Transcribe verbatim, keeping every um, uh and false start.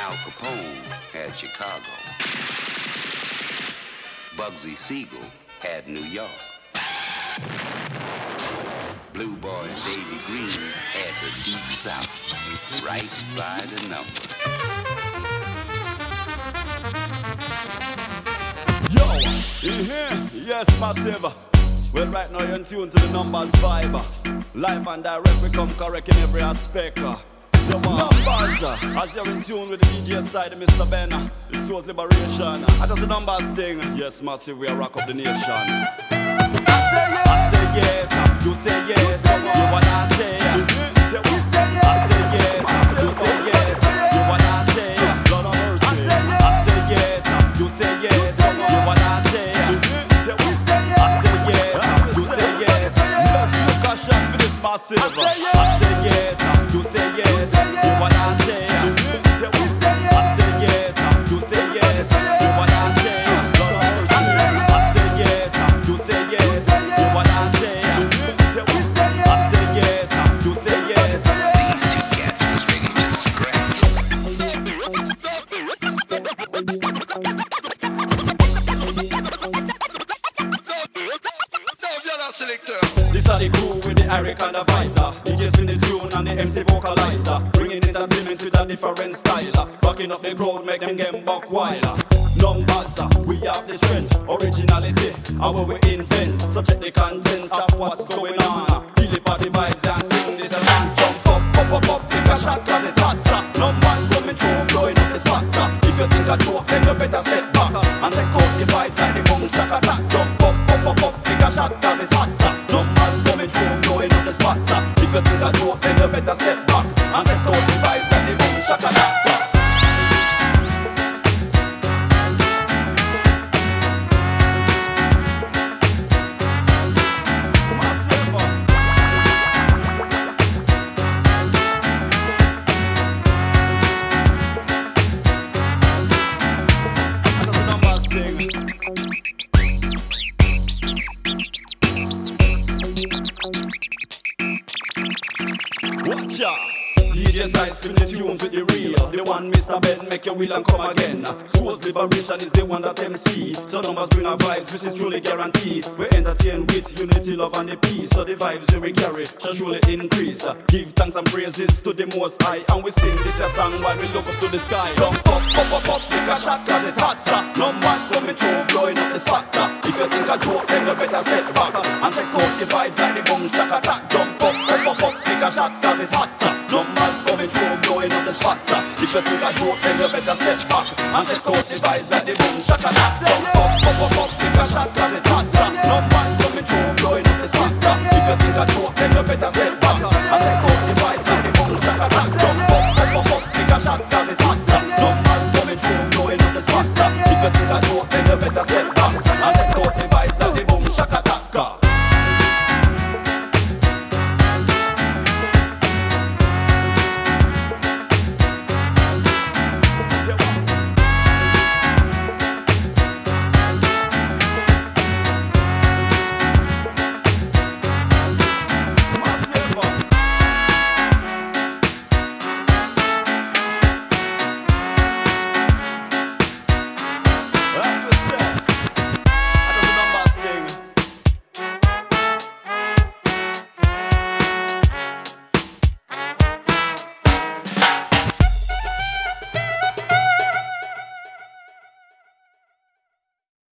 Al Capone had Chicago. Bugsy Siegel had New York. Blue Boy Davy Green had the Deep South. Right by the numbers. Yo, you here? Yes, massive. Well, right now you're in tune to the numbers vibe. Live and direct, we come correct in every aspect. So, uh, numbers, uh, as you're in tune with the D J side of Mister Ben, uh, the Source Liberation. Uh, just a numbers thing. Yes, massive, we are rock up the nation. I say yes, I say yes, you say yes, you wanna say, say we say yes, I say yes, you say yes, you wanna say, Lord of mercy. I say yes, you say yes, you wanna say, say we say yes, I say yes, you say yes, let's look a shot for this massive. I say yes, you say yes, you wanna say, say we say yes, I say yes, you say yes, you wanna say, Lord of mercy. I say yes, you say yes, you wanna say, say we say yes, I say yes, you say yes. These two cats was ready to scratch. This are the crew with the Eric and the vibes, uh. D J spin the tune and the M C vocalizer, bringing entertainment with a different style, uh. Rocking up the crowd, make them get buck wild, uh. Numbers, uh, we have the strength, originality, and what we invent. So check the content of what's going on, uh. Feel the party vibes and sing this a song. Jump up, up, up, up, take a shot cause it's hot, uh. Numbers coming through, blowing up the spot, uh. If you think a joke, then you better set back, uh. And check out the vibes like the boom shaka attack. Jump up, up, up, up, take a shot cause it's hot, uh. Numbers coming through, blowing up the spot, uh. If you think a joke, then you better step back and check out the vibes like the boom shaka attack. Watch ya! D J side spin the tunes with the real. The one Mister Ben make your wheel and come again. Source Liberation is the one that M C. So numbers bring our vibes which is truly guaranteed. We entertain with unity, love and the peace. So the vibes we carry shall surely increase. Give thanks and praises to the Most High. And we sing this a song while we look up to the sky. Jump up, up, up, up, take a shot cause it's hot. Numbers coming through, blowing up the spot. If you think a joke then you better step back and check out the vibes like the boom shaka attack. Jump up, up, up, up, take a shot cause it's hot. Numbers coming through, blowing up the spot. If you think a joke, then you better step back and check out the vibes like the boom shaka attack. Jump up, up, up, up, take a shot cause it's hot. Numbers coming through, blowing up the spot. If you think a joke, then you better step back and check out the vibes like the boom shaka attack.